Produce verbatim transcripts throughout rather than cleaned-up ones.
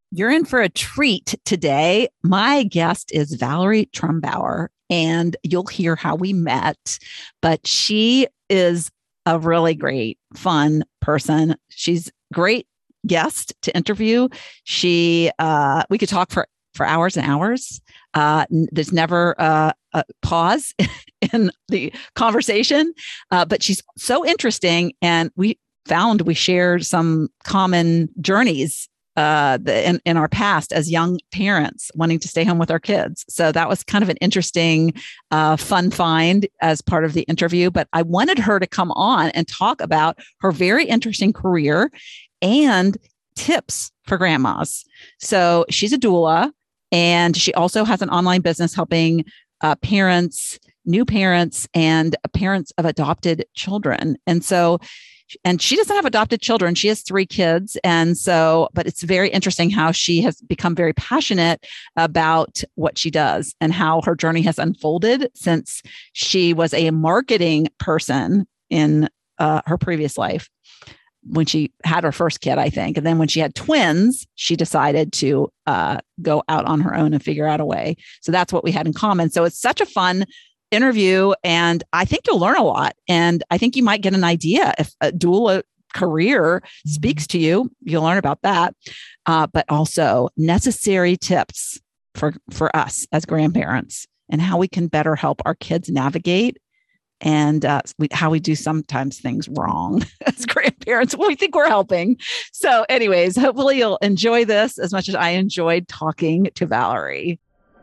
You're in for a treat today. My guest is Valerie Trumbauer, and you'll hear how we met, but she is a really great, fun person. She's great guest to interview. She, uh, we could talk for, for hours and hours. Uh, there's never uh, a pause in the conversation, uh, but she's so interesting. And we found we shared some common journeys uh, the, in, in our past as young parents wanting to stay home with our kids. So that was kind of an interesting, uh, fun find as part of the interview. But I wanted her to come on and talk about her very interesting career and tips for grandmas. So she's a doula, and she also has an online business helping uh, parents, new parents, and parents of adopted children. And so And she doesn't have adopted children. She has three kids. And so, but it's very interesting how she has become very passionate about what she does and how her journey has unfolded since she was a marketing person in uh, her previous life when she had her first kid, I think. And then when she had twins, she decided to uh, go out on her own and figure out a way. So that's what we had in common. So it's such a fun interview, and I think you'll learn a lot. And I think you might get an idea if a doula career speaks to you. You'll learn about that, uh, but also necessary tips for for us as grandparents and how we can better help our kids navigate, and uh, we, how we do sometimes things wrong as grandparents when we think we're helping. So, anyways, hopefully you'll enjoy this as much as I enjoyed talking to Valerie.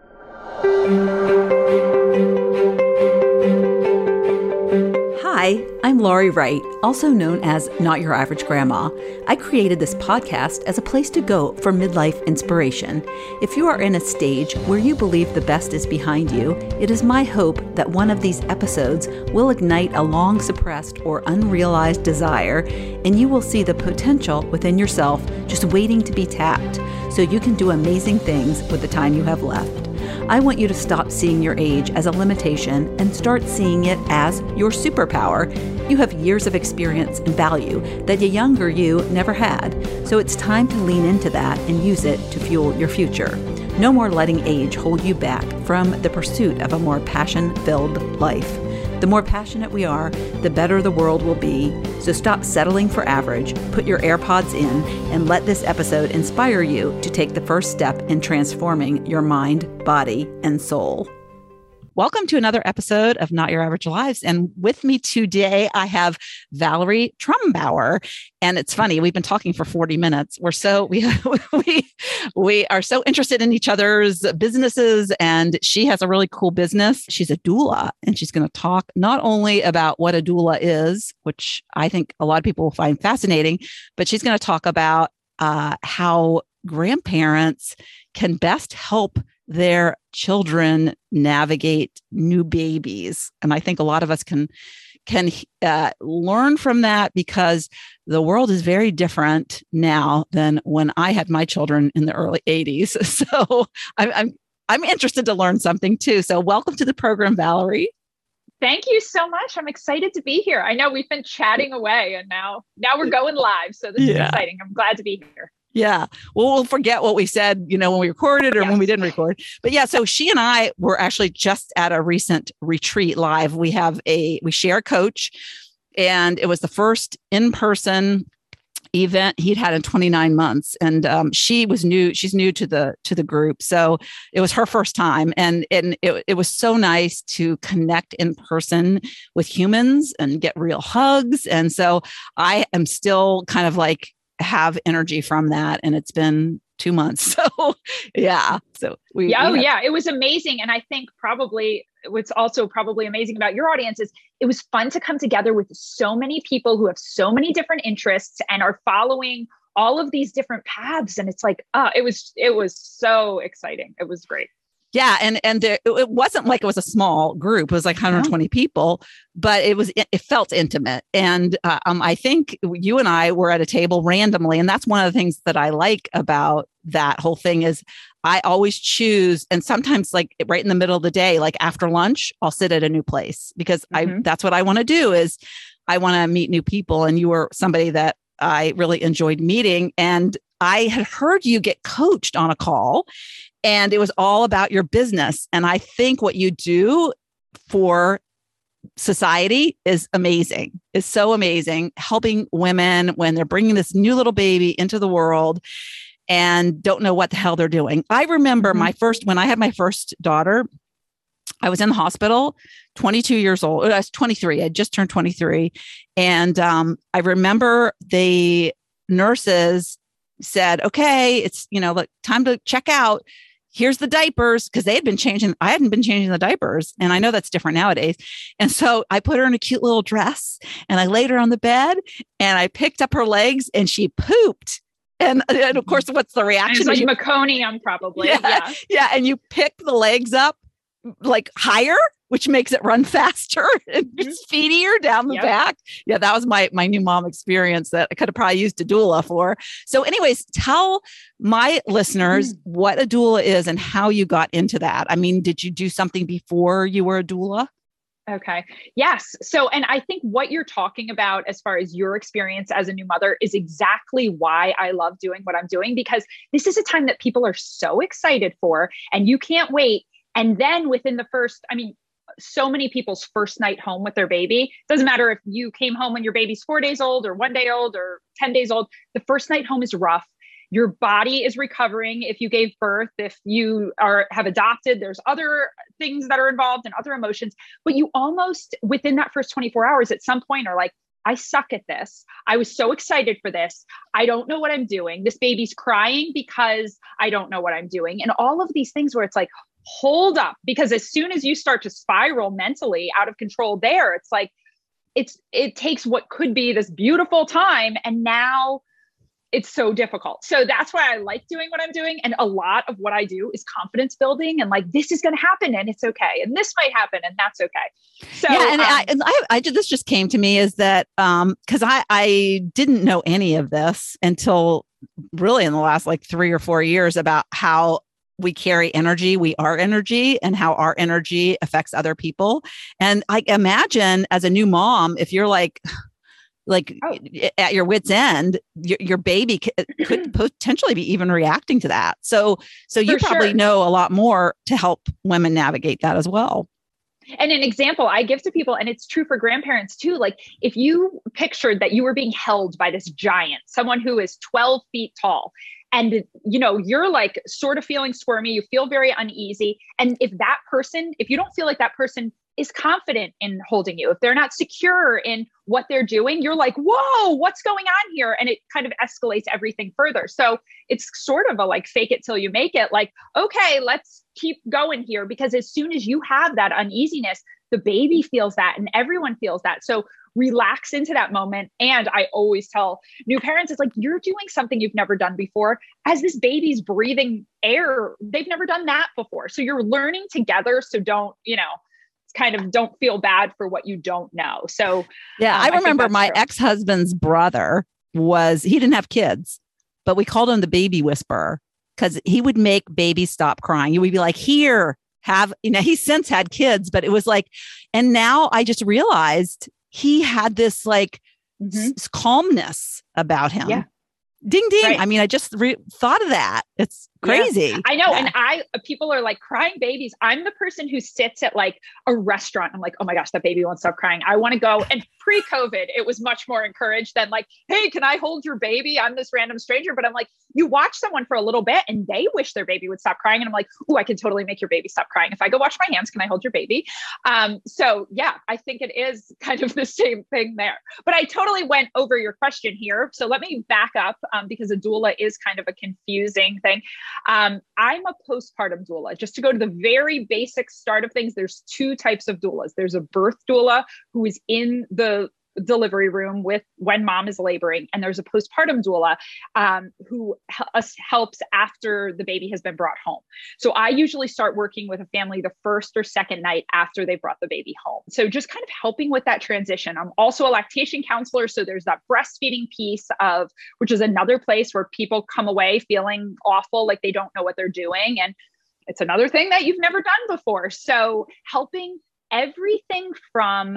Hi, I'm Laurie Wright, also known as Not Your Average Grandma. I created this podcast as a place to go for midlife inspiration. If you are in a stage where you believe the best is behind you, it is my hope that one of these episodes will ignite a long suppressed or unrealized desire, and you will see the potential within yourself just waiting to be tapped, so you can do amazing things with the time you have left. I want you to stop seeing your age as a limitation and start seeing it as your superpower. You have years of experience and value that the younger you never had, so it's time to lean into that and use it to fuel your future. No more letting age hold you back from the pursuit of a more passion-filled life. The more passionate we are, the better the world will be. So stop settling for average, put your AirPods in, and let this episode inspire you to take the first step in transforming your mind, body, and soul. Welcome to another episode of Not Your Average Lives. And with me today, I have Valerie Trumbauer. And it's funny, we've been talking for forty minutes. We're so, we, we, we are so interested in each other's businesses. And she has a really cool business. She's a doula, and she's going to talk not only about what a doula is, which I think a lot of people will find fascinating, but she's going to talk about uh, how grandparents can best help their children navigate new babies. And I think a lot of us can can uh, learn from that, because the world is very different now than when I had my children in the early eighties. So I'm I'm, I'm interested to learn something too. So welcome to the program, Valerie. Thank you so much. I'm excited to be here. I know we've been chatting away, and now now we're going live. So this yeah. is exciting. I'm glad to be here. Yeah. Well, we'll forget what we said, you know, when we recorded or yes. when we didn't record. But yeah, so she and I were actually just at a recent retreat live. We have a, we share a coach, and it was the first in-person event he'd had in twenty-nine months. And um, she was new. She's new to the, to the group. So it was her first time. And, and it, it was so nice to connect in person with humans and get real hugs. And so I am still kind of like, have energy from that, and it's been two months. So yeah, so we yeah, oh, we have- yeah, it was amazing. And I think probably what's also probably amazing about your audience is it was fun to come together with so many people who have so many different interests and are following all of these different paths. And it's like, uh, it was it was so exciting. It was great. Yeah. And, and there, it wasn't like it was a small group. It was like one hundred twenty yeah. people, but it was, it, it felt intimate. And uh, um, I think you and I were at a table randomly. And that's one of the things that I like about that whole thing is I always choose, and sometimes like right in the middle of the day, like after lunch, I'll sit at a new place because mm-hmm. I, that's what I want to do is I want to meet new people. And you were somebody that I really enjoyed meeting. And I had heard you get coached on a call, and it was all about your business. And I think what you do for society is amazing, is so amazing, helping women when they're bringing this new little baby into the world and don't know what the hell they're doing. I remember mm-hmm. my first, when I had my first daughter, I was in the hospital, twenty-two years old. I was twenty-three. I just turned twenty-three. And um, I remember the nurses said, okay, it's, you know, like time to check out. Here's the diapers, because they had been changing. I hadn't been changing the diapers. And I know that's different nowadays. And so I put her in a cute little dress and I laid her on the bed and I picked up her legs and she pooped. And, and of course, what's the reaction? It's like meconium, probably. Yeah, yeah. Yeah. And you pick the legs up like higher, which makes it run faster and speedier down the yep. back. Yeah, that was my my new mom experience that I could have probably used a doula for. So anyways, tell my listeners mm. what a doula is and how you got into that. I mean, did you do something before you were a doula? Okay. Yes. So, and I think what you're talking about as far as your experience as a new mother is exactly why I love doing what I'm doing, because this is a time that people are so excited for, and you can't wait. And then within the first, I mean, so many people's first night home with their baby, doesn't matter if you came home when your baby's four days old or one day old or ten days old, the first night home is rough. Your body is recovering if you gave birth. If you are have adopted, there's other things that are involved and other emotions, but you almost within that first twenty-four hours at some point are like, I suck at this. I was so excited for this. I don't know what I'm doing. This baby's crying because I don't know what I'm doing. And all of these things where it's like, hold up, because as soon as you start to spiral mentally out of control there, it's like, it's, it takes what could be this beautiful time. And now it's so difficult. So that's why I like doing what I'm doing. And a lot of what I do is confidence building and like, this is going to happen and it's okay. And this might happen and that's okay. So yeah, and um, I, and I, I just, this just came to me is that, um, cause I, I didn't know any of this until really in the last like three or four years about how we carry energy, we are energy, and how our energy affects other people. And I imagine as a new mom, if you're like, like oh. at your wit's end, your, your baby c- could potentially be even reacting to that. So, so you For probably sure. know a lot more to help women navigate that as well. And an example I give to people, and it's true for grandparents too, like if you pictured that you were being held by this giant, someone who is twelve feet tall, and, you know, you're like sort of feeling squirmy, you feel very uneasy. And if that person, if you don't feel like that person is confident in holding you, if they're not secure in what they're doing, you're like, whoa, what's going on here? And it kind of escalates everything further. So it's sort of a like fake it till you make it, like, okay, let's keep going here. Because as soon as you have that uneasiness, the baby feels that and everyone feels that. So relax into that moment. And I always tell new parents, it's like, you're doing something you've never done before. As this baby's breathing air, they've never done that before. So you're learning together. So don't, you know, kind of don't feel bad for what you don't know. So yeah, um, I remember I my true. ex-husband's brother was, he didn't have kids, but we called him the baby whisperer because he would make babies stop crying. You would be like, here, have, you know, he's since had kids, but it was like, and now I just realized he had this like mm-hmm. s- calmness about him. Yeah. Ding, ding. Right. I mean, I just re- thought of that. It's crazy. Yeah, I know. Yeah. And I, people are like crying babies. I'm the person who sits at like a restaurant. I'm like, oh my gosh, that baby won't stop crying. I want to go. And pre-COVID, it was much more encouraged than like, hey, can I hold your baby? I'm this random stranger. But I'm like, you watch someone for a little bit and they wish their baby would stop crying. And I'm like, oh, I can totally make your baby stop crying. If I go wash my hands, can I hold your baby? Um, so yeah, I think it is kind of the same thing there. But I totally went over your question here. So let me back up um, because a doula is kind of a confusing thing. Um, I'm a postpartum doula. Just to go to the very basic start of things, there's two types of doulas. There's a birth doula who is in the delivery room with when mom is laboring. And there's a postpartum doula um, who h- helps after the baby has been brought home. So I usually start working with a family the first or second night after they brought the baby home. So just kind of helping with that transition. I'm also a lactation counselor. So there's that breastfeeding piece of, which is another place where people come away feeling awful, like they don't know what they're doing. And it's another thing that you've never done before. So helping everything from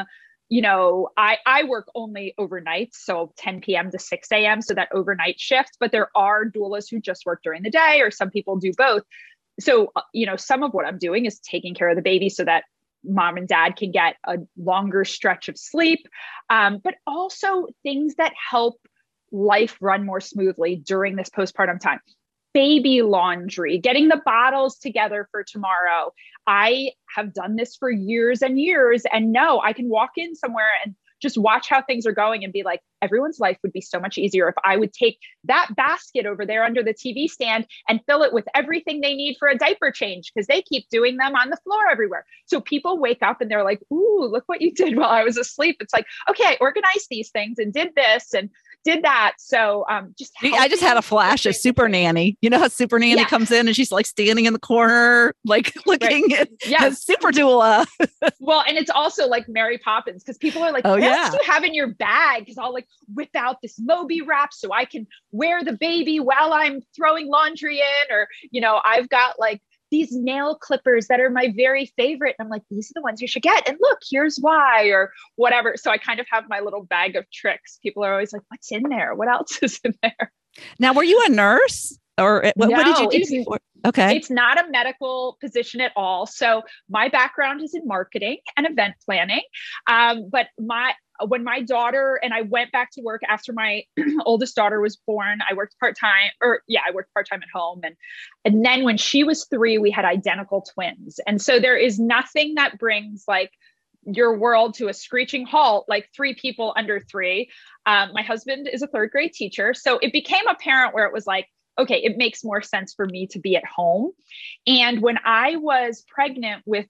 you know, I, I work only overnight, so ten p.m. to six a.m. So that overnight shift, but there are doulas who just work during the day, or some people do both. So, you know, some of what I'm doing is taking care of the baby so that mom and dad can get a longer stretch of sleep, um, but also things that help life run more smoothly during this postpartum time. Baby laundry, getting the bottles together for tomorrow. I have done this for years and years, and no, I can walk in somewhere and just watch how things are going and be like, everyone's life would be so much easier if I would take that basket over there under the T V stand and fill it with everything they need for a diaper change, because they keep doing them on the floor everywhere. So people wake up and they're like, ooh, look what you did while I was asleep. It's like, okay, I organized these things and did this and did that. So um, just I just had a flash of Super Nanny. You know how Super Nanny yeah. comes in and she's like standing in the corner, like looking right. at yes. Super Doula. Well, and it's also like Mary Poppins, because people are like, oh, what yeah. else do you have in your bag? Because I'll like whip out this Moby wrap so I can wear the baby while I'm throwing laundry in. Or, you know, I've got like these nail clippers that are my very favorite. And I'm like, these are the ones you should get. And look, here's why, or whatever. So I kind of have my little bag of tricks. People are always like, what's in there? What else is in there? Now, were you a nurse, or what, no, what did you do before? Okay. It's not a medical position at all. So my background is in marketing and event planning. Um, but my, when my daughter and I went back to work after my oldest daughter was born, I worked part-time or yeah, I worked part-time at home. And, and then when she was three, we had identical twins. And so there is nothing that brings like your world to a screeching halt, like three people under three. Um, my husband is a third grade teacher. So it became apparent where it was like, okay, it makes more sense for me to be at home. And when I was pregnant with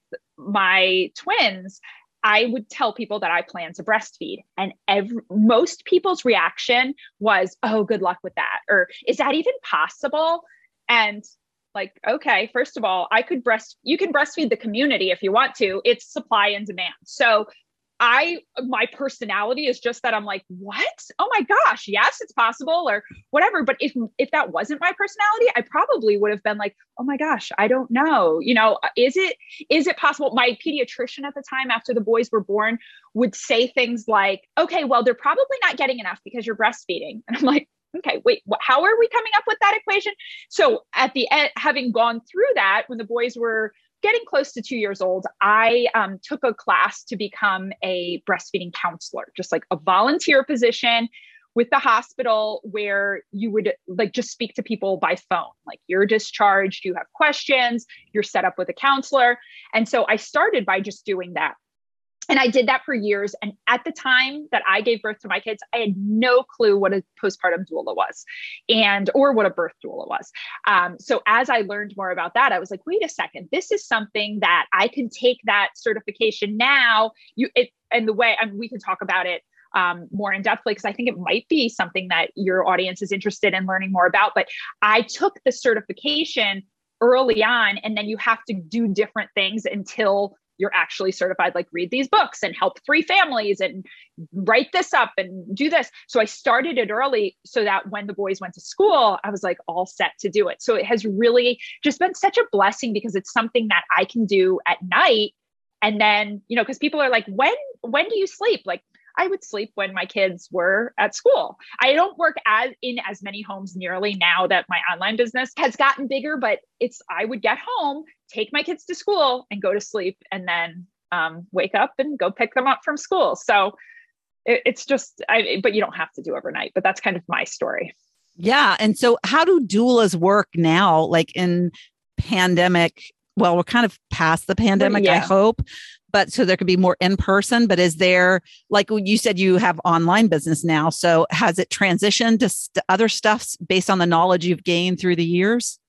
my twins, I would tell people that I plan to breastfeed, and every, most people's reaction was, oh, good luck with that. Or is that even possible? And like, okay, first of all, I could breast, you can breastfeed the community if you want to. It's supply and demand. So I, my personality is just that I'm like, what? Oh my gosh, yes, it's possible, or whatever. But if, if that wasn't my personality, I probably would have been like, oh my gosh, I don't know. You know, is it, is it possible? My pediatrician at the time, after the boys were born, would say things like, okay, well, they're probably not getting enough because you're breastfeeding. And I'm like, okay, wait, what, how are we coming up with that equation? So at the end, having gone through that, when the boys were getting close to two years old, I um, took a class to become a breastfeeding counselor, just like a volunteer position with the hospital, where you would like just speak to people by phone. Like, you're discharged, you have questions, you're set up with a counselor. And so I started by just doing that. And I did that for years. And at the time that I gave birth to my kids, I had no clue what a postpartum doula was, and, or what a birth doula was. Um, so as I learned more about that, I was like, wait a second, this is something that I can take that certification now. You, it, and the way, I mean, we can talk about it um, more in depthly, because I think it might be something that your audience is interested in learning more about. But I took the certification early on, and then you have to do different things until you're actually certified, like read these books and help three families and write this up and do this. So I started it early so that when the boys went to school, I was like all set to do it. So it has really just been such a blessing, because it's something that I can do at night. And then, you know, because people are like, when, when do you sleep? Like, I would sleep when my kids were at school. I don't work as in as many homes nearly now that my online business has gotten bigger, but it's, I would get home, take my kids to school and go to sleep, and then um, wake up and go pick them up from school. So it, it's just, I, but you don't have to do overnight, but that's kind of my story. Yeah. And so how do doulas work now? Like in pandemic, well, we're kind of past the pandemic, yeah. I hope. But so there could be more in person, but is there, like you said, you have online business now. So has it transitioned to st- other stuffs based on the knowledge you've gained through the years?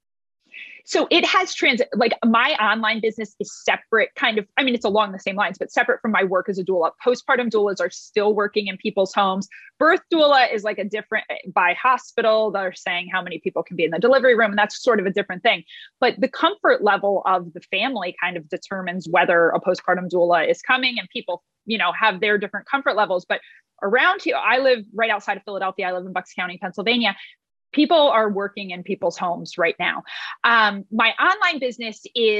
So it has transit, like my online business is separate kind of, I mean, it's along the same lines, but separate from my work as a doula. Postpartum doulas are still working in people's homes. Birth doula is like a different, by hospital, they're saying how many people can be in the delivery room. And that's sort of a different thing. But the comfort level of the family kind of determines whether a postpartum doula is coming, and people, you know, have their different comfort levels. But around here, I live right outside of Philadelphia. I live in Bucks County, Pennsylvania. People are working in people's homes right now. Um, my online business is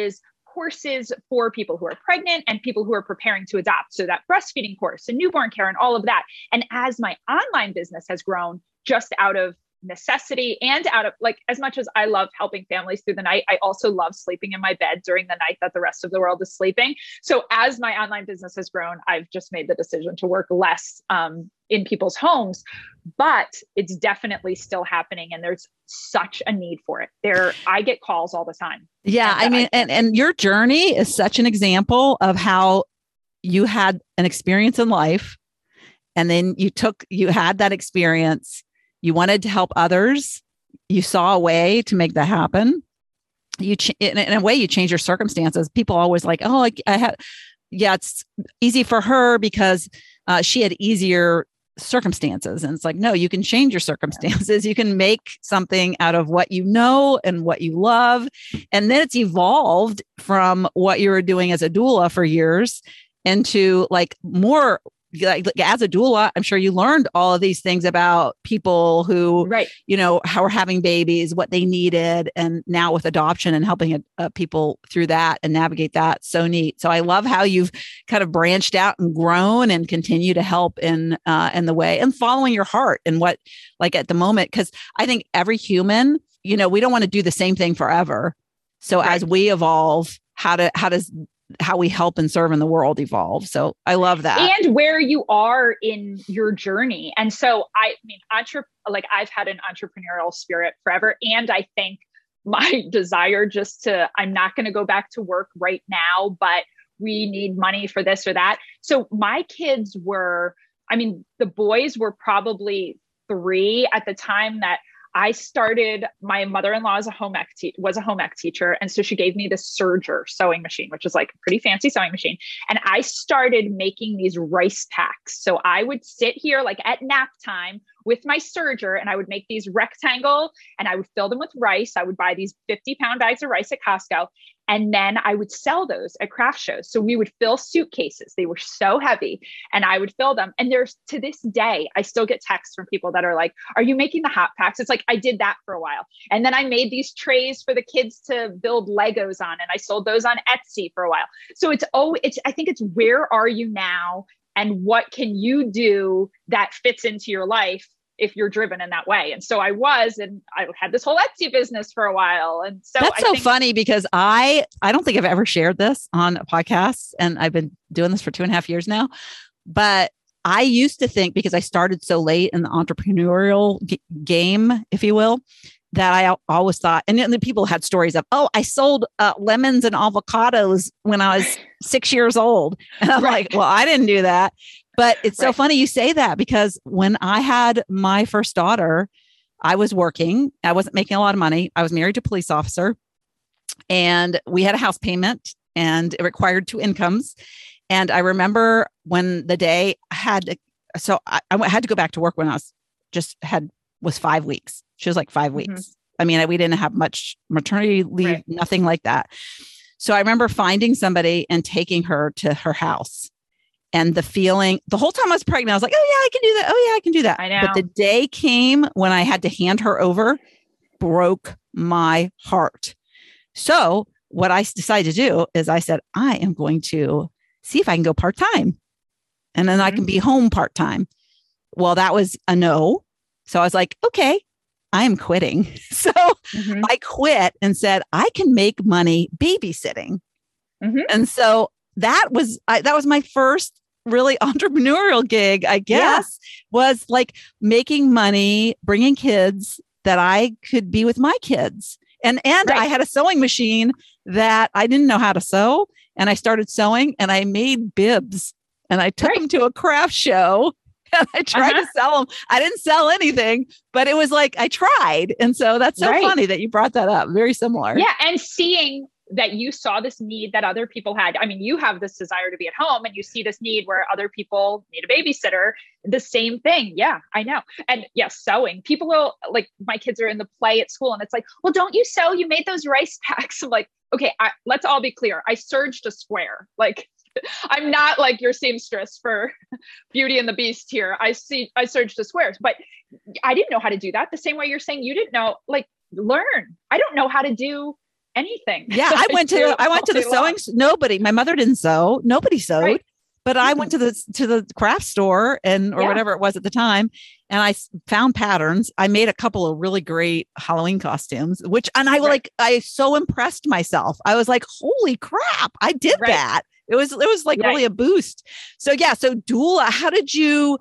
courses for people who are pregnant and people who are preparing to adopt. So that breastfeeding course and newborn care and all of that. And as my online business has grown, just out of necessity and out of like, as much as I love helping families through the night, I also love sleeping in my bed during the night that the rest of the world is sleeping. So as my online business has grown, I've just made the decision to work less um, in people's homes, but it's definitely still happening. And there's such a need for it there. I get calls all the time. Yeah. I mean, I and, and your journey is such an example of how you had an experience in life. And then you took, you had that experience. You wanted to help others. You saw a way to make that happen. You, ch- in, in a way, you change your circumstances. People always like, oh, I, I had, yeah, it's easy for her because uh, she had easier circumstances. And it's like, no, you can change your circumstances. You can make something out of what you know and what you love. And then it's evolved from what you were doing as a doula for years into like more. Like, like as a doula, I'm sure you learned all of these things about people who, right. you know, how are having babies, what they needed. And now with adoption and helping uh, people through that and navigate that. So neat. So I love how you've kind of branched out and grown and continue to help in, uh, in the way and following your heart and what, like at the moment, because I think every human, you know, we don't want to do the same thing forever. So right. as we evolve, how to, how does how we help and serve in the world evolve. So I love that. And where you are in your journey. And so I mean, entre- like I've had an entrepreneurial spirit forever. And I think my desire just to, I'm not going to go back to work right now, but we need money for this or that. So my kids were, I mean, the boys were probably three at the time that I started, my mother-in-law is a home ec te- was a home ec teacher. And so she gave me this Serger sewing machine, which is like a pretty fancy sewing machine. And I started making these rice packs. So I would sit here like at nap time with my Serger and I would make these rectangle and I would fill them with rice. I would buy these fifty pound bags of rice at Costco. And then I would sell those at craft shows. So we would fill suitcases. They were so heavy and I would fill them. And there's to this day, I still get texts from people that are like, are you making the hot packs? It's like, I did that for a while. And then I made these trays for the kids to build Legos on. And I sold those on Etsy for a while. So it's, oh, it's, I think it's where are you now? And what can you do that fits into your life if you're driven in that way? And so I was, and I had this whole Etsy business for a while. And so that's I so think- funny because I, I don't think I've ever shared this on a podcast, and I've been doing this for two and a half years now, but I used to think because I started so late in the entrepreneurial g- game, if you will, that I always thought, and then people had stories of, oh, I sold uh, lemons and avocados when I was six years old. And I'm right. like, well, I didn't do that. But it's so right. funny you say that because when I had my first daughter, I was working. I wasn't making a lot of money. I was married to a police officer and we had a house payment and it required two incomes. And I remember when the day I had, to, so I, I had to go back to work when I was just had, was five weeks. She was like five weeks. Mm-hmm. I mean, we didn't have much maternity leave, right. nothing like that. So I remember finding somebody and taking her to her house. And the feeling, the whole time I was pregnant, I was like, oh yeah, I can do that. Oh yeah, I can do that. I know. But the day came when I had to hand her over, broke my heart. So what I decided to do is I said, I am going to see if I can go part-time. And then mm-hmm. I can be home part-time. Well, that was a no. So I was like, okay, I am quitting. So mm-hmm. I quit and said, I can make money babysitting. Mm-hmm. And so that was, I, that was my first really entrepreneurial gig, I guess, yeah. was like making money, bringing kids that I could be with my kids. And, and right. I had a sewing machine that I didn't know how to sew. And I started sewing and I made bibs and I took right. them to a craft show and I tried uh-huh. to sell them. I didn't sell anything, but it was like, I tried. And so that's so right. funny that you brought that up. Very similar. Yeah. And seeing that you saw this need that other people had. I mean, you have this desire to be at home and you see this need where other people need a babysitter, the same thing. Yeah, I know. And yes, sewing. People will like, my kids are in the play at school and it's like, well, don't you sew? You made those rice packs. I'm like, okay, I, let's all be clear. I serged a square. Like, I'm not like your seamstress for Beauty and the Beast here. I see, I serged a square, but I didn't know how to do that. The same way you're saying you didn't know, like learn. I don't know how to do anything. Yeah. I went to, the, I went to the sewing. Nobody, my mother didn't sew. Nobody sewed. Right. But I went to the to the craft store and or yeah. whatever it was at the time, and I found patterns. I made a couple of really great Halloween costumes, which and I right. like I so impressed myself. I was like, "Holy crap! I did right. that!" It was it was like right. really a boost. So yeah, so doula. How did you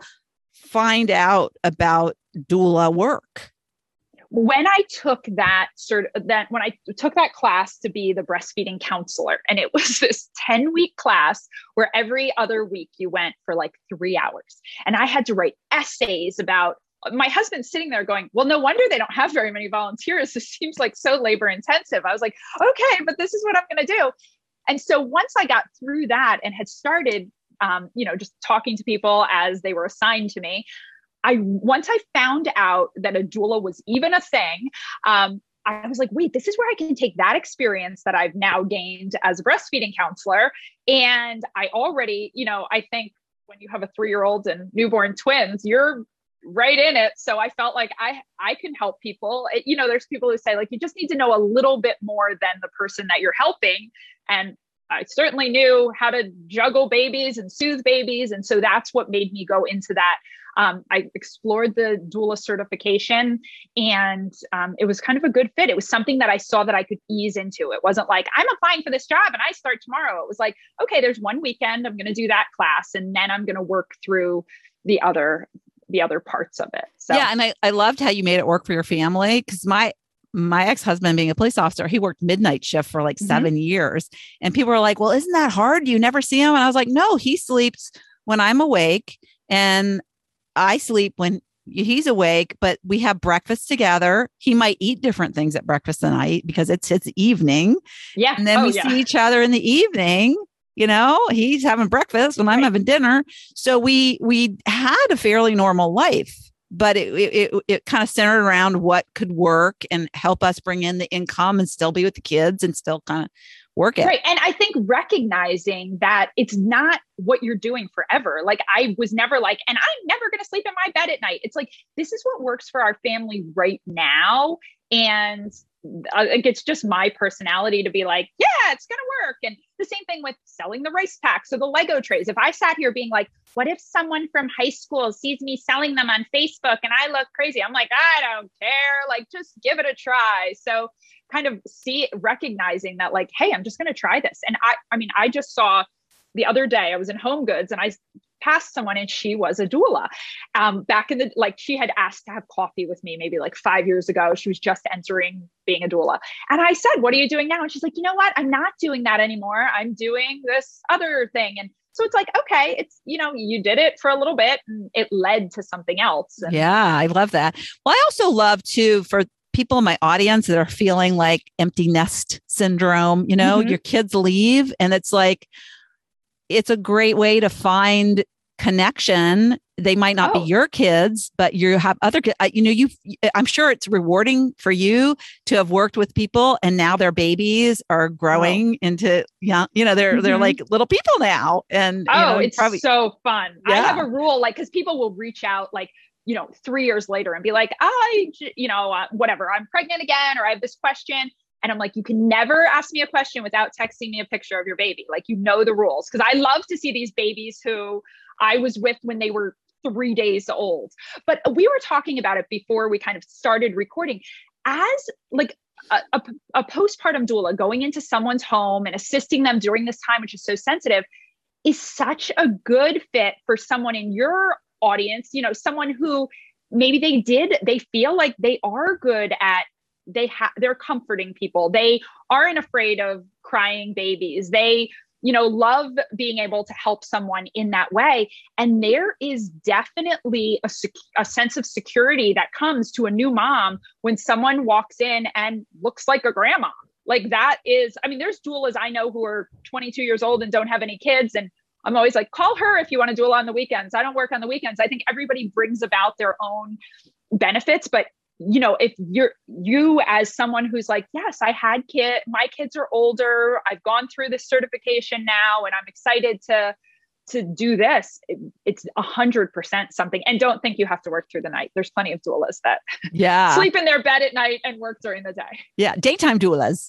find out about doula work? When I took that sort of that when I took that class to be the breastfeeding counselor, and it was this ten week class where every other week you went for like three hours and I had to write essays about my husband sitting there going, well, no wonder they don't have very many volunteers. This seems like so labor intensive. I was like, okay, but this is what I'm going to do. And so once I got through that and had started, um, you know, just talking to people as they were assigned to me, I once I found out that a doula was even a thing, um, I was like, wait, this is where I can take that experience that I've now gained as a breastfeeding counselor. And I already, you know, I think when you have a three-year-old and newborn twins, you're right in it. So I felt like I I can help people. It, you know, there's people who say like, you just need to know a little bit more than the person that you're helping. And I certainly knew how to juggle babies and soothe babies. And so that's what made me go into that. Um, I explored the doula certification and um, it was kind of a good fit. It was something that I saw that I could ease into. It wasn't like, I'm applying for this job and I start tomorrow. It was like, okay, there's one weekend, I'm going to do that class. And then I'm going to work through the other, the other parts of it. So yeah. And I, I loved how you made it work for your family. Cause my, my ex-husband being a police officer, he worked midnight shift for like mm-hmm. seven years. And people were like, well, isn't that hard? Do you never see him? And I was like, no, he sleeps when I'm awake and I sleep when he's awake, but we have breakfast together. He might eat different things at breakfast than I eat because it's his evening. Yeah. And then oh, we yeah. see each other in the evening. You know, he's having breakfast when I'm right. having dinner. So we, we had a fairly normal life, but it, it, it, it kind of centered around what could work and help us bring in the income and still be with the kids and still kind of work it. Right. And I think recognizing that it's not what you're doing forever. Like I was never like, and I'm never going to sleep in my bed at night. It's like, this is what works for our family right now. And uh, it's just my personality to be like, yeah, it's going to work. And the same thing with selling the rice packs or the Lego trays. If I sat here being like, what if someone from high school sees me selling them on Facebook and I look crazy? I'm like, I don't care. Like, just give it a try. So kind of see, recognizing that like, hey, I'm just going to try this. And I, I mean, I just saw the other day, I was in Home Goods and I passed someone and she was a doula. Um, back in the, like she had asked to have coffee with me maybe like five years ago. She was just entering being a doula. And I said, what are you doing now? And she's like, you know what? I'm not doing that anymore. I'm doing this other thing. And so it's like, okay, it's, you know, you did it for a little bit and it led to something else. And yeah, I love that. Well, I also love to, for people in my audience that are feeling like empty nest syndrome, you know, mm-hmm. your kids leave and it's like, it's a great way to find connection. They might not oh. be your kids, but you have other, you know, you, I'm sure it's rewarding for you to have worked with people and now their babies are growing oh. into young, you know, they're, mm-hmm. they're like little people now. And, oh, you know, it's probably, so fun. Yeah. I have a rule, like, cause people will reach out like, you know, three years later and be like, I, you know, uh, whatever, I'm pregnant again, or I have this question. And I'm like, you can never ask me a question without texting me a picture of your baby. Like, you know, the rules. Cause I love to see these babies who I was with when they were three days old. But we were talking about it before we kind of started recording as like a, a, a postpartum doula going into someone's home and assisting them during this time, which is so sensitive, is such a good fit for someone in your audience, you know, someone who maybe they did, they feel like they are good at they have, they're comforting people. They aren't afraid of crying babies. They, you know, love being able to help someone in that way. And there is definitely a, sec- a sense of security that comes to a new mom when someone walks in and looks like a grandma. Like that is, I mean, there's doulas I know who are twenty-two years old and don't have any kids. And I'm always like, call her if you want to doula on the weekends. I don't work on the weekends. I think everybody brings about their own benefits, but you know, if you're you as someone who's like, yes, I had kid, my kids are older, I've gone through this certification now, and I'm excited to to do this. It, it's a hundred percent something. And don't think you have to work through the night. There's plenty of doulas that yeah sleep in their bed at night and work during the day. Yeah, daytime doulas.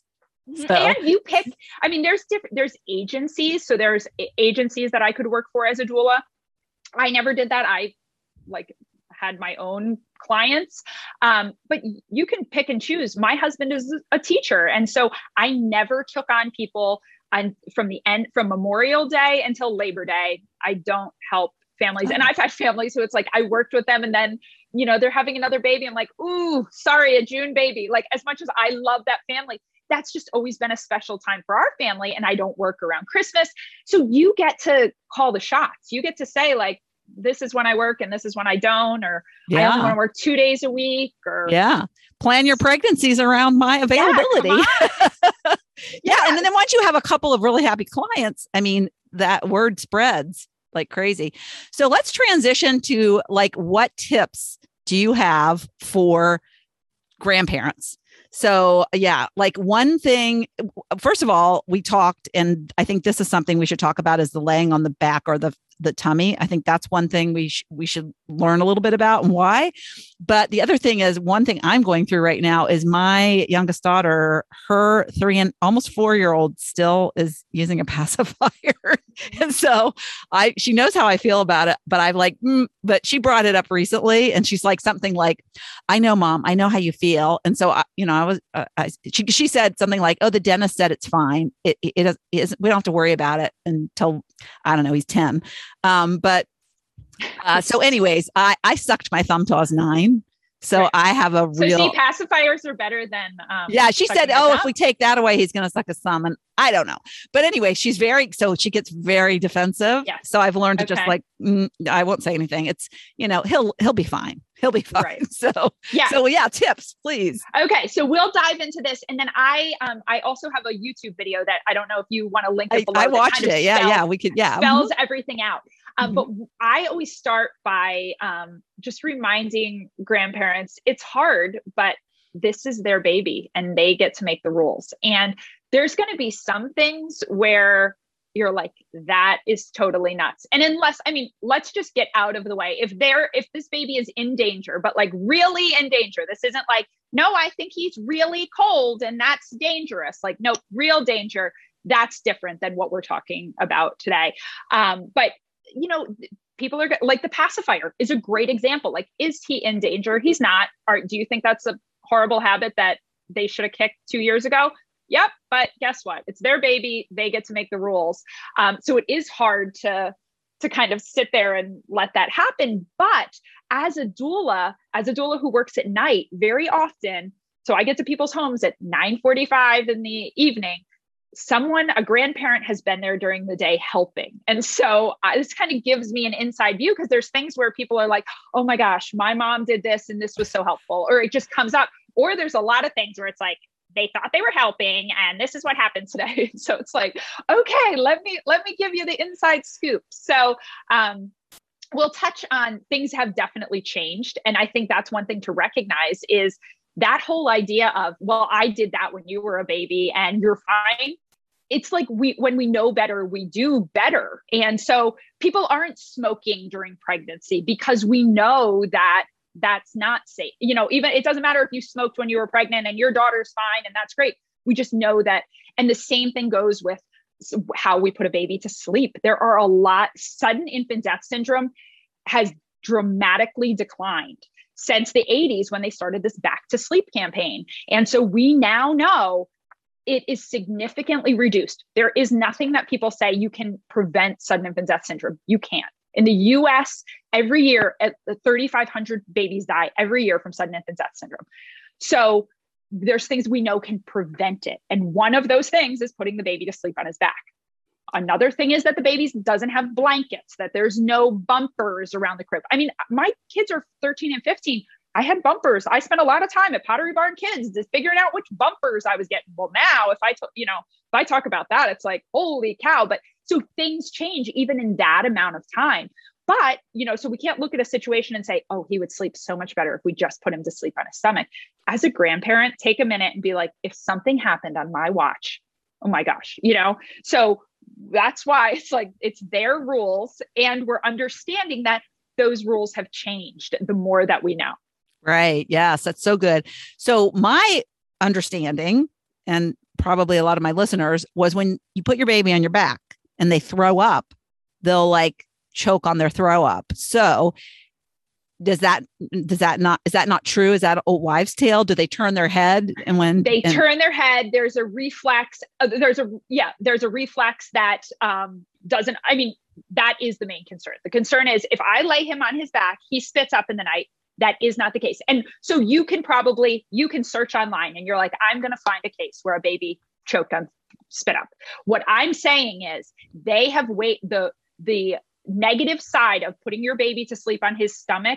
So, and you pick, I mean, there's different, there's agencies. So there's agencies that I could work for as a doula. I never did that. I like had my own clients. Um, but you can pick and choose. My husband is a teacher. And so I never took on people and from the end, from Memorial Day until Labor Day. I don't help families. And I've had families who it's like, I worked with them and then, you know, they're having another baby. I'm like, ooh, sorry, a June baby. Like, as much as I love that family, that's just always been a special time for our family. And I don't work around Christmas. So you get to call the shots. You get to say like, this is when I work and this is when I don't, or yeah. I only want to work two days a week, or yeah. Plan your pregnancies around my availability. Yeah, yeah. yeah. And then, then once you have a couple of really happy clients, I mean, that word spreads like crazy. So let's transition to like, what tips do you have for grandparents? So yeah, like one thing, first of all, we talked, and I think this is something we should talk about, is the laying on the back or the the tummy. I think that's one thing we sh- we should learn a little bit about and why. But the other thing is, one thing I'm going through right now is my youngest daughter, her three and almost four year old still is using a pacifier. And so I, she knows how I feel about it, but I'm like, mm, but she brought it up recently and she's like something like, I know, Mom, I know how you feel. And so, I, you know, I was, uh, I, she, she said something like, oh, the dentist said it's fine. It, it, it is, we don't have to worry about it until, I don't know, he's ten. Um, but, uh, so anyways, I, I sucked my thumb till I was nine. So right. I have a so real see, pacifiers are better than, um, yeah, she said, oh, if we take that away, he's going to suck his thumb. And I don't know. But anyway, she's very, so she gets very defensive. Yes. So I've learned to okay. just like, mm, I won't say anything. It's, you know, he'll, he'll be fine. He'll be fine. Right. So, yeah. So yeah, tips, please. Okay. So we'll dive into this. And then I, um, I also have a YouTube video that I don't know if you want to link it below. I, I watched kind of it. Yeah. spells, Yeah. We could, yeah. Spells mm-hmm. everything out. Um, mm-hmm. But I always start by, um, just reminding grandparents, it's hard, but this is their baby and they get to make the rules. And there's going to be some things where you're like, that is totally nuts. And unless, I mean, let's just get out of the way. If they're, if this baby is in danger, but like really in danger, this isn't like, no, I think he's really cold and that's dangerous. Like, no, real danger. That's different than what we're talking about today. Um, but you know, people are like, the pacifier is a great example. Like, is he in danger? He's not. Or do you think that's a horrible habit that they should have kicked two years ago? Yep. But guess what? It's their baby. They get to make the rules. Um, so it is hard to, to kind of sit there and let that happen. But as a doula, as a doula who works at night, very often, so I get to people's homes at nine forty-five in the evening, someone, a grandparent has been there during the day helping. And so uh, this kind of gives me an inside view, because there's things where people are like, oh my gosh, my mom did this and this was so helpful, or it just comes up. Or there's a lot of things where it's like, they thought they were helping and this is what happened today. So it's like, okay, let me, let me give you the inside scoop. So, um, we'll touch on things have definitely changed. And I think that's one thing to recognize is that whole idea of, well, I did that when you were a baby and you're fine. It's like we, when we know better, we do better. And so people aren't smoking during pregnancy because we know that that's not safe. You know, even it doesn't matter if you smoked when you were pregnant and your daughter's fine and that's great. We just know that. And the same thing goes with how we put a baby to sleep. There are a lot, sudden infant death syndrome has dramatically declined since the eighties when they started this back to sleep campaign. And so we now know it is significantly reduced. There is nothing that people say you can prevent sudden infant death syndrome. You can't. In the U S, every year, thirty-five hundred babies die every year from sudden infant death syndrome. So there's things we know can prevent it. And one of those things is putting the baby to sleep on his back. Another thing is that the baby doesn't have blankets, that there's no bumpers around the crib. I mean, my kids are thirteen and fifteen. I had bumpers. I spent a lot of time at Pottery Barn Kids just figuring out which bumpers I was getting. Well, now if I, t- you know, if I talk about that, it's like, holy cow. But so things change even in that amount of time. But, you know, so we can't look at a situation and say, oh, he would sleep so much better if we just put him to sleep on his stomach. As a grandparent, take a minute and be like, if something happened on my watch, oh my gosh, you know, so that's why it's like, it's their rules. And we're understanding that those rules have changed the more that we know. Right. Yes. That's so good. So my understanding, and probably a lot of my listeners, was when you put your baby on your back and they throw up, they'll like choke on their throw up. So does that, does that not, is that not true? Is that an old wives' tale? Do they turn their head? And when they and- turn their head, there's a reflex. Uh, there's a, yeah, there's a reflex that um, doesn't, I mean, that is the main concern. The concern is if I lay him on his back, he spits up in the night. That is not the case. And so you can probably, you can search online and you're like, I'm going to find a case where a baby choked on spit up. What I'm saying is they have wait the, the negative side of putting your baby to sleep on his stomach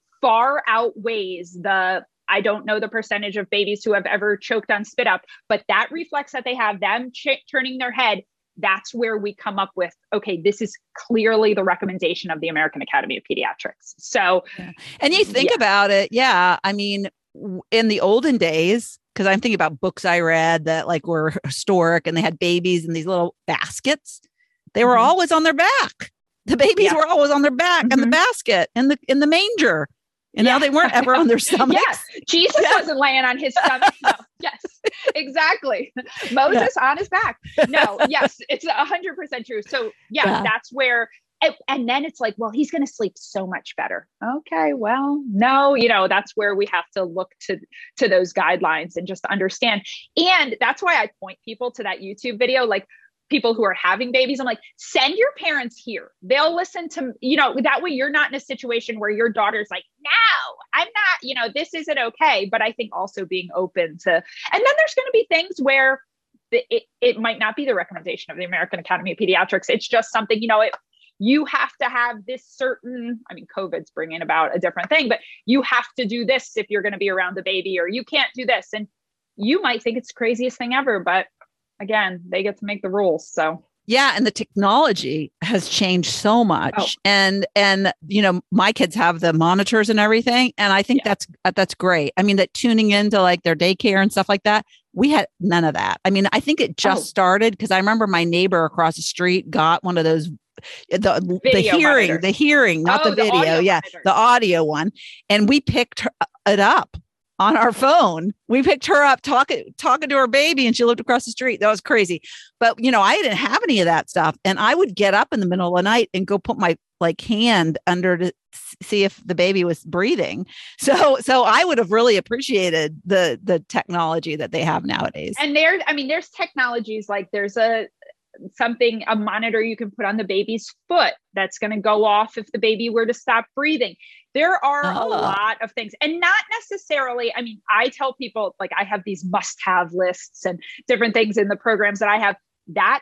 far outweighs the, I don't know the percentage of babies who have ever choked on spit up, but that reflex that they have, them ch- turning their head, that's where we come up with, okay, this is clearly the recommendation of the American Academy of Pediatrics. So, yeah. And you think yeah. about it. Yeah. I mean, in the olden days, because I'm thinking about books I read that like were historic and they had babies in these little baskets. They were mm-hmm. always on their back. The babies yeah. were always on their back mm-hmm. in the basket, in the, in the manger. You know, yeah. they weren't ever on their stomachs. Yes. Jesus yeah. wasn't laying on his stomach. No. Yes, exactly. Moses yeah. on his back. No, yes, it's a hundred percent true. So yeah, yeah. that's where, and, and then it's like, well, he's going to sleep so much better. Okay, well, no, you know, that's where we have to look to, to those guidelines and just understand. And that's why I point people to that YouTube video, like, people who are having babies. I'm like, send your parents here. They'll listen to, you know, that way you're not in a situation where your daughter's like, no, I'm not, you know, this isn't okay. But I think also being open to, and then there's going to be things where the, it, it might not be the recommendation of the American Academy of Pediatrics. It's just something, you know, it, you have to have this certain, I mean, COVID's bringing about a different thing, but you have to do this if you're going to be around the baby, or you can't do this. And you might think it's the craziest thing ever, but again, they get to make the rules. So yeah. And the technology has changed so much. Oh. And, and, you know, my kids have the monitors and everything. And I think yeah. that's, that's great. I mean, that tuning into like their daycare and stuff like that, we had none of that. I mean, I think it just oh. started because I remember my neighbor across the street got one of those, the, the hearing, monitors. the hearing, not oh, the video. The yeah. Monitor. The audio one. And we picked her, it up on our phone. We picked her up talking, talking to her baby, and she lived across the street. That was crazy. But, you know, I didn't have any of that stuff. And I would get up in the middle of the night and go put my like hand under to see if the baby was breathing. So, so I would have really appreciated the, the technology that they have nowadays. And there, I mean, there's technologies like there's a, something, a monitor you can put on the baby's foot that's going to go off if the baby were to stop breathing. There are oh. a lot of things, and not necessarily, I mean, I tell people, like, I have these must-have lists and different things in the programs that I have. That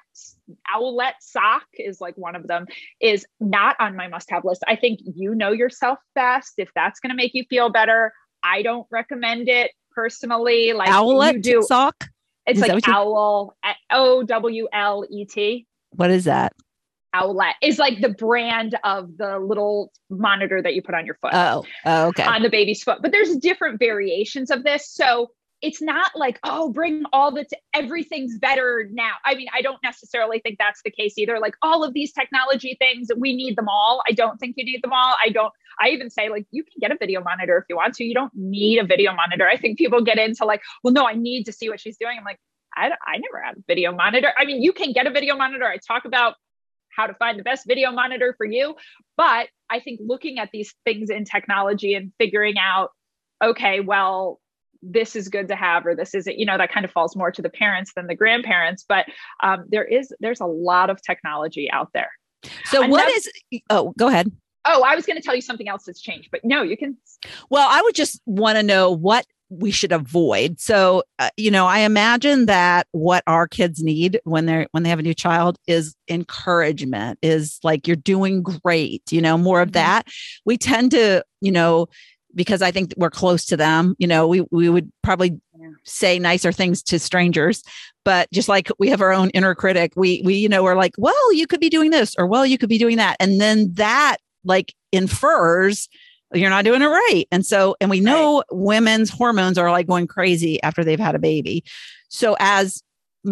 Owlet sock is like one of them, is not on my must-have list. I think you know yourself best. If that's going to make you feel better, I don't recommend it personally. Like Owlet you do. sock? It's is like owl, O W L E T. What is that? Owlet is like the brand of the little monitor that you put on your foot. Oh, oh, okay. On the baby's foot. But there's different variations of this. So it's not like, oh, bring all the, t- everything's better now. I mean, I don't necessarily think that's the case either. Like all of these technology things, we need them all. I don't think you need them all. I don't, I even say like, you can get a video monitor if you want to. You don't need a video monitor. I think people get into like, well, no, I need to see what she's doing. I'm like, I, I never had a video monitor. I mean, you can get a video monitor. I talk about how to find the best video monitor for you. But I think looking at these things in technology and figuring out, okay, well, this is good to have, or this isn't, you know, that kind of falls more to the parents than the grandparents. But um, there is, there's a lot of technology out there. So Another, what is, oh, go ahead. Oh, I was going to tell you something else that's changed, but no, you can. Well, I would just want to know what we should avoid. So, uh, you know, I imagine that what our kids need when they're, when they have a new child is encouragement, is like, you're doing great, you know, more of that. We tend to, you know, because I think we're close to them, you know, we, we would probably say nicer things to strangers, but just like we have our own inner critic, we, we, you know, we're like, well, you could be doing this, or, well, you could be doing that. And then that like infers you're not doing it right. And so, and we know right. women's hormones are like going crazy after they've had a baby. So as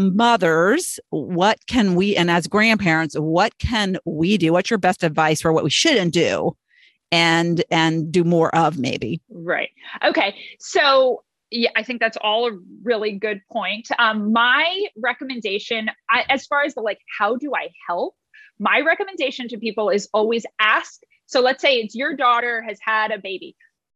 mothers, what can we, and as grandparents, what can we do? What's your best advice for what we shouldn't do and, and do more of maybe? Right. Okay. So Yeah, I think that's all a really good point. Um, my recommendation, I, as far as the like, how do I help? My recommendation to people is always ask. So let's say it's your daughter has had a baby.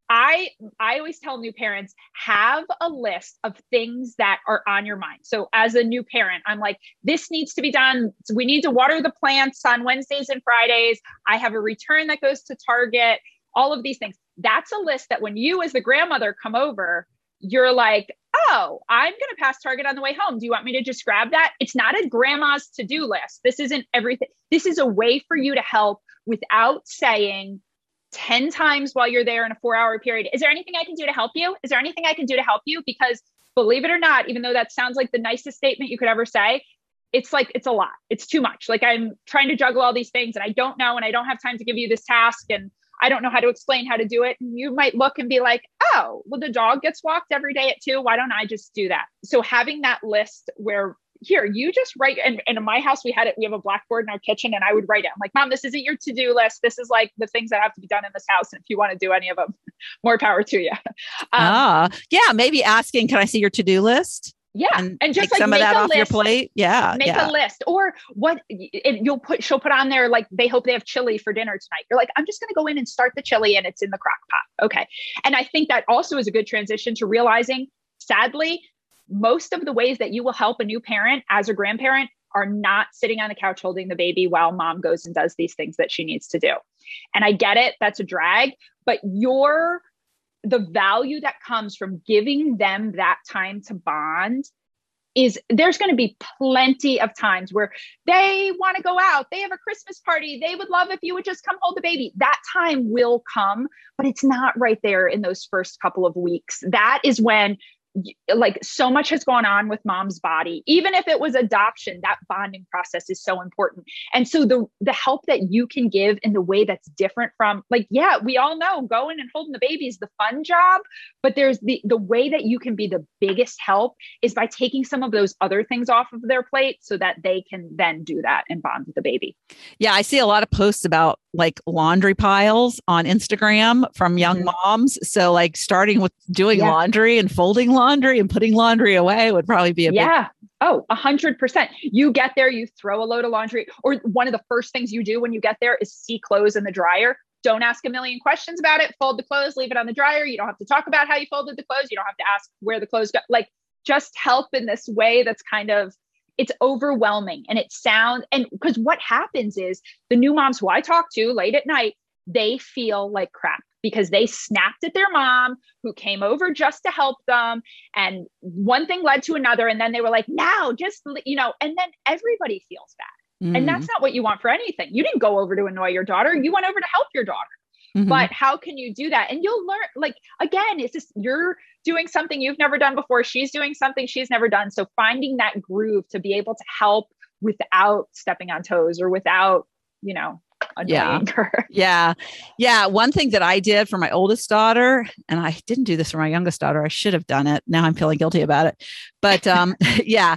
I I always tell new parents, have a list of things that are on your mind. So as a new parent, I'm like, this needs to be done. We need to water the plants on Wednesdays and Fridays. I have a return that goes to Target, all of these things. That's a list that when you as the grandmother come over, you're like, oh, I'm going to pass Target on the way home. Do you want me to just grab that? It's not a grandma's to-do list. This isn't everything. This is a way for you to help without saying ten times while you're there in a four hour period, is there anything I can do to help you? Is there anything I can do to help you? Because believe it or not, even though that sounds like the nicest statement you could ever say, it's like, it's a lot. It's too much. Like I'm trying to juggle all these things and I don't know, and I don't have time to give you this task. And I don't know how to explain how to do it. And you might look and be like, oh, well, the dog gets walked every day at two. Why don't I just do that? So having that list where here, you just write, and, and in my house, we had it, we have a blackboard in our kitchen and I would write it. I'm like, Mom, this isn't your to-do list. This is like the things that have to be done in this house. And if you want to do any of them, more power to you. Um, ah, yeah. Maybe asking, can I see your to-do list? Yeah. And, and just take like some of that off list, your plate. Yeah. Make yeah. a list, or what it, you'll put, she'll put on there, like they hope they have chili for dinner tonight. You're like, I'm just going to go in and start the chili and it's in the crock pot. Okay. And I think that also is a good transition to realizing, sadly, most of the ways that you will help a new parent as a grandparent are not sitting on the couch holding the baby while mom goes and does these things that she needs to do. And I get it. That's a drag, but your, the value that comes from giving them that time to bond is there's going to be plenty of times where they want to go out. They have a Christmas party. They would love if you would just come hold the baby. That time will come, but it's not right there in those first couple of weeks. That is when like so much has gone on with mom's body. Even if it was adoption, that bonding process is so important. And so the the help that you can give in the way that's different from like, yeah, we all know going and holding the baby is the fun job, but there's the the way that you can be the biggest help is by taking some of those other things off of their plate so that they can then do that and bond with the baby. Yeah, I see a lot of posts about like laundry piles on Instagram from young mm-hmm. moms. So like starting with doing yeah. laundry and folding laundry and putting laundry away would probably be a yeah. big. Oh, a hundred percent. You get there, you throw a load of laundry, or one of the first things you do when you get there is see clothes in the dryer. Don't ask a million questions about it. Fold the clothes, leave it on the dryer. You don't have to talk about how you folded the clothes. You don't have to ask where the clothes go. Like just help in this way that's kind of, it's overwhelming. And it sounds, and because what happens is the new moms who I talk to late at night, they feel like crap because they snapped at their mom who came over just to help them. And one thing led to another. And then they were like, now just, you know, and then everybody feels bad. Mm. And that's not what you want for anything. You didn't go over to annoy your daughter. You went over to help your daughter. Mm-hmm. But how can you do that? And you'll learn, like, again, it's just, you're doing something you've never done before. She's doing something she's never done. So finding that groove to be able to help without stepping on toes or without, you know, annoying yeah. her. Yeah. Yeah. One thing that I did for my oldest daughter, and I didn't do this for my youngest daughter, I should have done it. Now I'm feeling guilty about it. But um, yeah,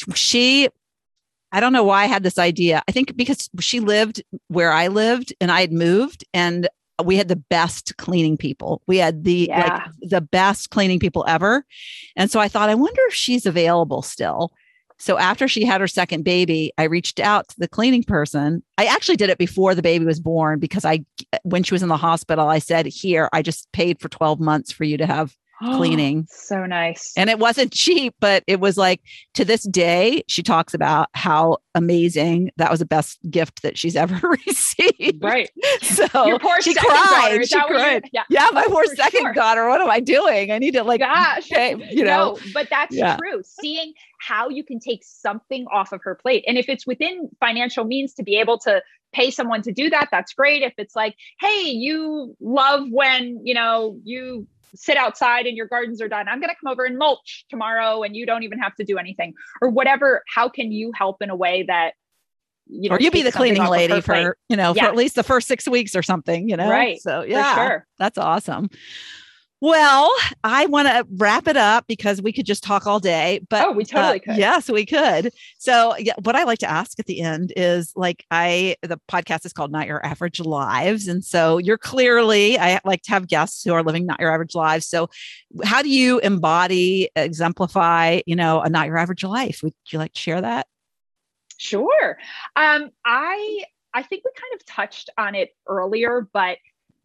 she, I don't know why I had this idea. I think because she lived where I lived and I had moved, and we had the best cleaning people. We had the yeah. like the best cleaning people ever. And so I thought, I wonder if she's available still. So after she had her second baby, I reached out to the cleaning person. I actually did it before the baby was born because I, when she was in the hospital, I said, here, I just paid for twelve months for you to have cleaning. So nice. And it wasn't cheap, but it was like, to this day, she talks about how amazing that was the best gift that she's ever received. Right. So Your poor she second cried. daughter, She cried. Yeah. yeah, my poor second sure. daughter. What am I doing? I need to like, gosh, pay, you know, no, but that's yeah. true. Seeing how you can take something off of her plate. And if it's within financial means to be able to pay someone to do that, that's great. If it's like, hey, you love when, you know, you sit outside and your gardens are done, I'm going to come over and mulch tomorrow and you don't even have to do anything or whatever. How can you help in a way that, you know, or you be the cleaning lady for, plate. you know, yeah. for at least the first six weeks or something, you know? Right. So yeah, for sure. That's awesome. Well, I want to wrap it up because we could just talk all day, but oh, we totally uh, could. Yes, we could. So yeah, what I like to ask at the end is like, I, the podcast is called Not Your Average Lives. And so you're clearly, I like to have guests who are living not your average lives. So how do you embody, exemplify, you know, a not your average life? Would you like to share that? Sure. Um, I, I think we kind of touched on it earlier, but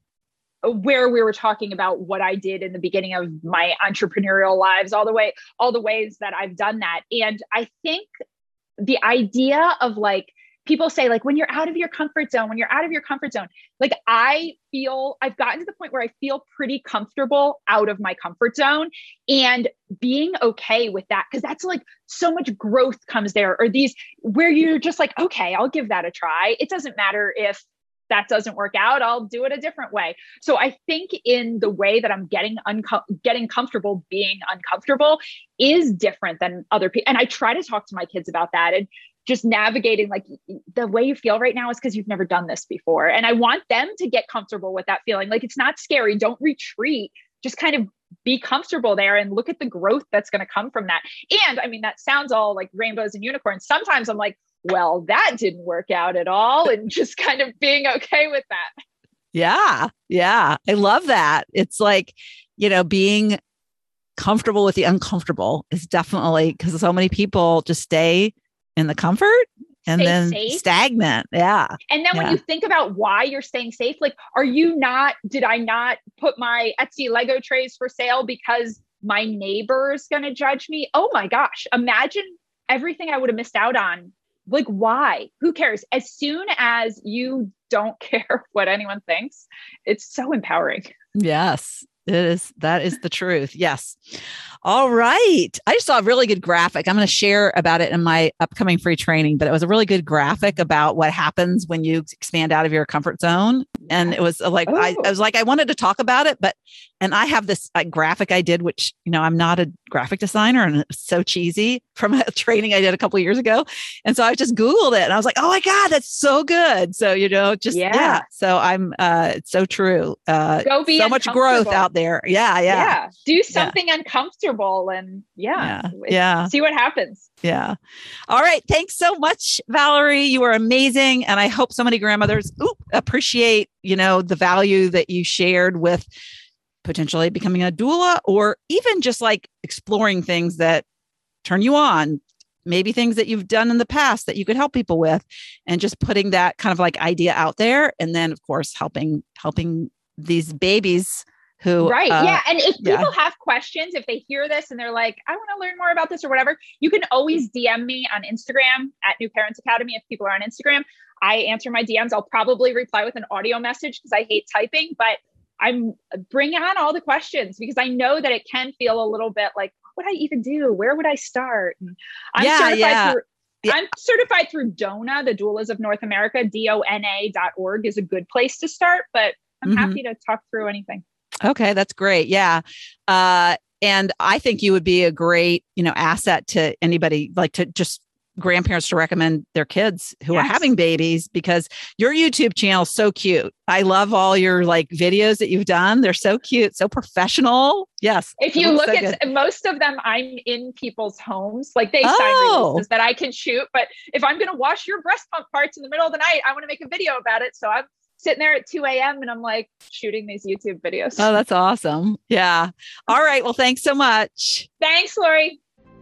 where we were talking about what I did in the beginning of my entrepreneurial lives, all the way, all the ways that I've done that. And I think the idea of like, people say like, when you're out of your comfort zone, when you're out of your comfort zone, like I feel, I've gotten to the point where I feel pretty comfortable out of my comfort zone and being okay with that. Cause that's like so much growth comes there, or these where you're just like, okay, I'll give that a try. It doesn't matter if that doesn't work out, I'll do it a different way. So I think in the way that I'm getting unco- getting comfortable being uncomfortable is different than other people. And I try to talk to my kids about that and just navigating like the way you feel right now is because you've never done this before. And I want them to get comfortable with that feeling. Like it's not scary. Don't retreat. Just kind of be comfortable there and look at the growth that's going to come from that. And I mean, that sounds all like rainbows and unicorns. Sometimes I'm like, well, that didn't work out at all. And just kind of being okay with that. Yeah. Yeah. I love that. It's like, you know, being comfortable with the uncomfortable is definitely, because so many people just stay in the comfort and stay then safe. Stagnant. Yeah. And then yeah. when you think about why you're staying safe, like, are you not, did I not put my Etsy Lego trays for sale because my neighbor's going to judge me? Oh my gosh. Imagine everything I would have missed out on. Like, why? Who cares? As soon as you don't care what anyone thinks, it's so empowering. Yes, it is. That is the truth. Yes. All right. I just saw a really good graphic. I'm going to share about it in my upcoming free training, but it was a really good graphic about what happens when you expand out of your comfort zone. And it was like, oh. I, I was like, I wanted to talk about it, but, and I have this like, graphic I did, which, you know, I'm not a graphic designer and it's so cheesy from a training I did a couple of years ago. And so I just Googled it and I was like, oh my God, that's so good. So, you know, just, yeah. yeah. So I'm, uh, it's so true. Uh, Go be so much growth out there. Yeah. Yeah. Yeah. Do something yeah. uncomfortable and yeah, yeah. yeah. see what happens. Yeah. All right. Thanks so much, Valerie. You are amazing. And I hope so many grandmothers ooh, appreciate, you know, the value that you shared with potentially becoming a doula, or even just like exploring things that turn you on, maybe things that you've done in the past that you could help people with, and just putting that kind of like idea out there. And then of course, helping, helping these babies who, right. Uh, yeah. And if yeah. people have questions, if they hear this and they're like, I want to learn more about this or whatever, you can always D M me on Instagram at New Parents Academy. If people are on Instagram, I answer my D Ms. I'll probably reply with an audio message because I hate typing, but I'm bring on all the questions because I know that it can feel a little bit like, what would I even do? Where would I start? And I'm yeah, certified yeah. through, yeah. I'm certified through DONA, the Doulas of North America. D O N A dot org is a good place to start, but I'm mm-hmm. happy to talk through anything. Okay, that's great. Yeah. Uh, and I think you would be a great, you know, asset to anybody, like to just grandparents to recommend their kids who yes. are having babies, because your YouTube channel is so cute. I love all your like videos that you've done. They're so cute, so professional. Yes. If you look so at good. most of them, I'm in people's homes. Like they oh. sign releases that I can shoot. But if I'm going to wash your breast pump parts in the middle of the night, I want to make a video about it. So I'm sitting there at two a.m. and I'm like shooting these YouTube videos. Oh, that's awesome. Yeah. All right. Well, thanks so much. Thanks, Lori.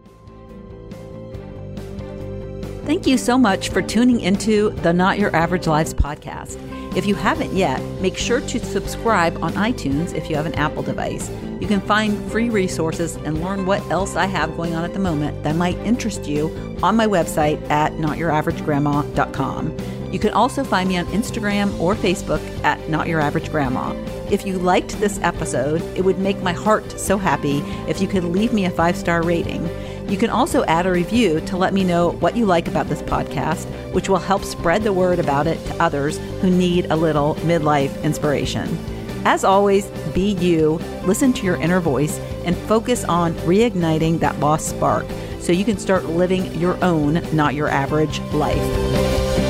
Thank you so much for tuning into the Not Your Average Lives podcast. If you haven't yet, make sure to subscribe on iTunes if you have an Apple device. You can find free resources and learn what else I have going on at the moment that might interest you on my website at not your average grandma dot com. You can also find me on Instagram or Facebook at Not Your Average Grandma. If you liked this episode, it would make my heart so happy if you could leave me a five-star rating. You can also add a review to let me know what you like about this podcast, which will help spread the word about it to others who need a little midlife inspiration. As always, be you, listen to your inner voice, and focus on reigniting that lost spark so you can start living your own, not your average life.